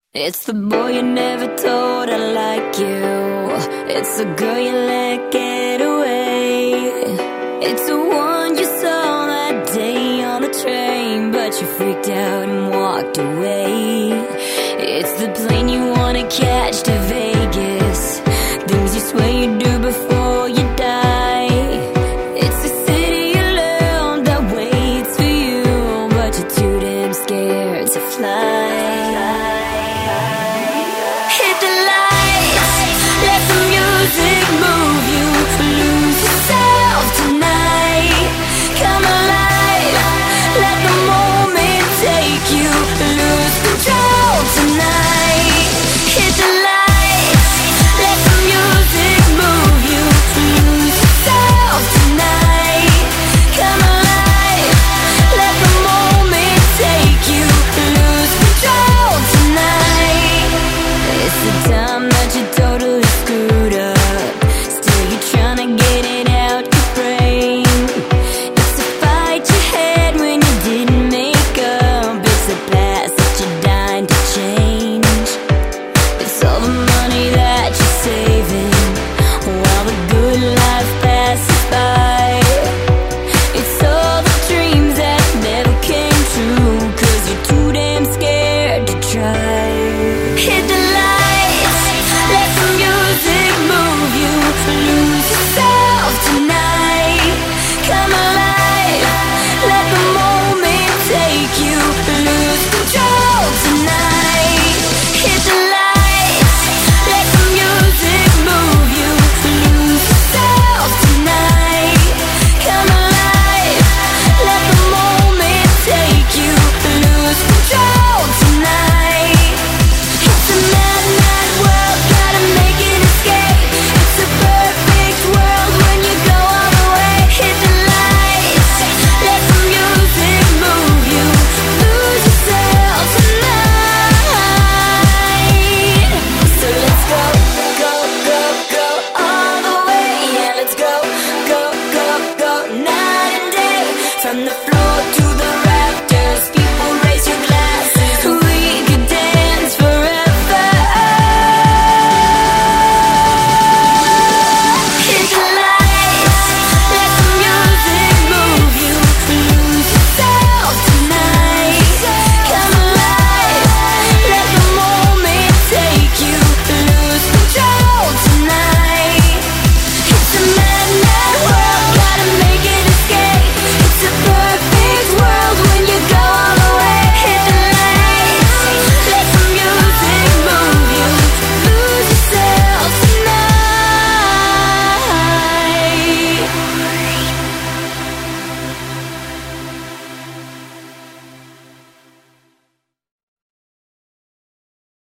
It's the boy you never told I like you. It's the girl you let get away. It's the one you saw that day on the train, but you freaked out and walked away. It's the plane